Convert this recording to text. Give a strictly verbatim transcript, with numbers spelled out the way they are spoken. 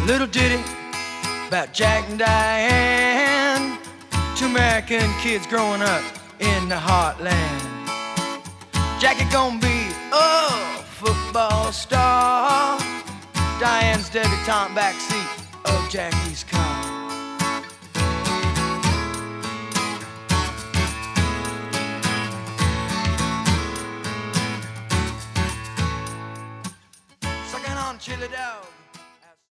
little ditty about Jack and Diane, two American kids growing up in the heartland. Jackie gonna be a football star, Diane's debutante backseat of Jackie's car. Sucking on chili dog.